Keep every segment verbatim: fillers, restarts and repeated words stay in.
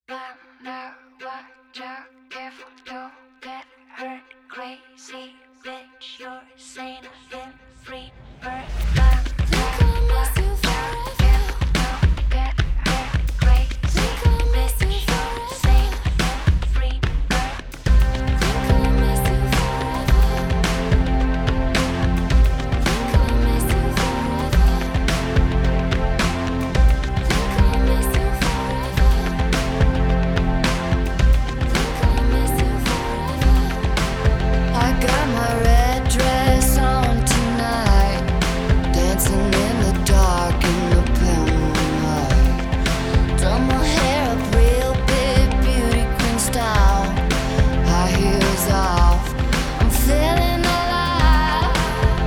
Thunder, watch out, careful, don't get hurt. Crazy bitch, you're sane in free bird. Thunder, watch out, careful, don't get hurt. Crazy bitch, you're sane in free bird. Think I'll miss you forever. Think I'll miss you forever. Think I'll miss you forever. I got my red dress on tonight, dancing in the dark in the pale moonlight. Done my hair up real big, beauty queen style. High heels off, I'm feeling alive.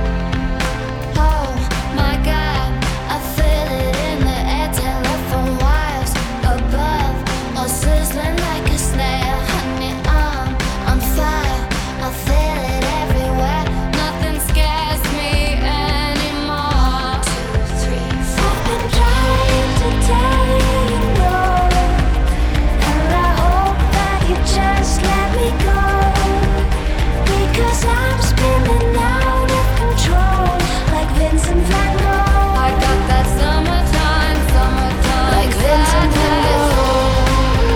Oh my God, I feel it in the air. Telephone wires above, all sizzling like a snail. Honey, I'm on fire, I feel it everywhere. Nothing scares me anymore. Two, three, four. I've been trying to tell you you know, and I hope that you just let me go, because I'm spinning out of control like Vincent Van Gogh. I got that summertime, summertime like Vincent Van Gogh.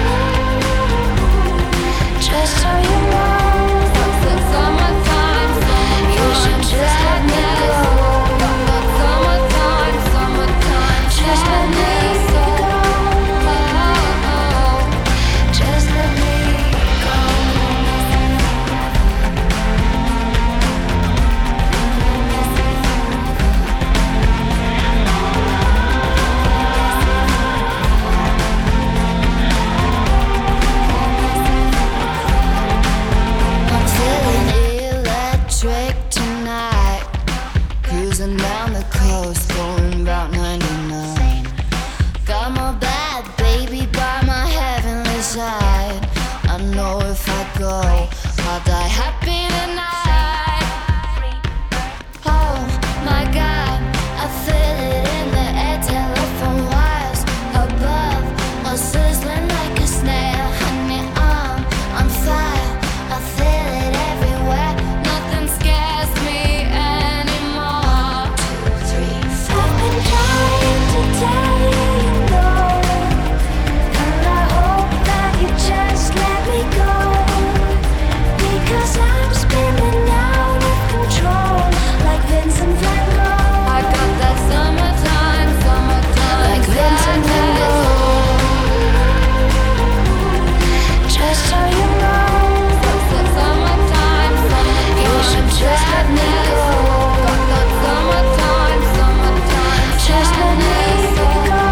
Just so you know, it's summertime, you should just let me go. Summertime, summertime, just let me go. Just let me go. I'm feeling electric tonight, cruising down the coast, going about ninety-nine. Got my bad baby by my heavenly side. I know if I go, I'll die happy tonight. Oh my God, I feel it in the air. Telephone wires above, all sizzling like a snail. Honey, I'm on fire, I feel it everywhere. Nothing scares me anymore. Two, three, four. I've been trying to tell you you know, and I hope that you just let me go, because I'm spinning out of control like Vincent Van Gogh. I got that summertime, summertime like Vincent Van Gogh. Just so you know, it's summertime, summertime, you should just let me go. Got that summertime, summertime, just let me go.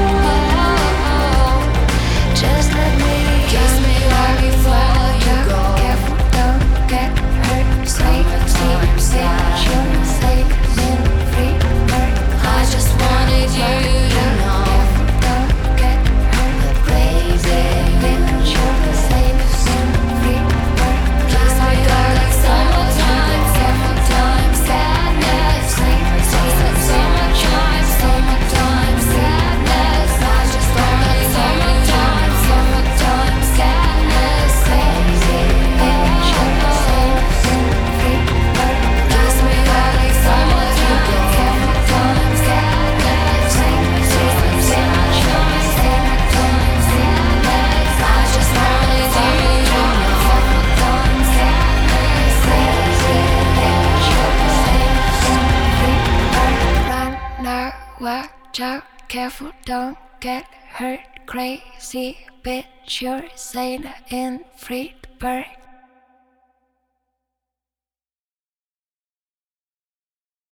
Just let me kiss me right before you go. Careful, don't get hurt. Sleep, sleep, sleep, sure, sleep in free bird. I just wanted you to know. Careful, don't get hurt. The crazy bitch, sure, sleep in free bird. Kiss me like summertime, summertime, sadness. Sleep, sleep, summertime, summertime, sadness. I just wanted summertime, summertime, sadness. Crazy bitch, sure, sleep in free bird. Kiss me like summertime, summertime, sadness. Sleep, sleep, summertime, summertime, sadness. I just wanted you to know. Summertime, sadness. Crazy bitch, sure, sleep in free bird. Run now, watch out, careful, don't get hurt. Crazy bitch, you're sane in free bird.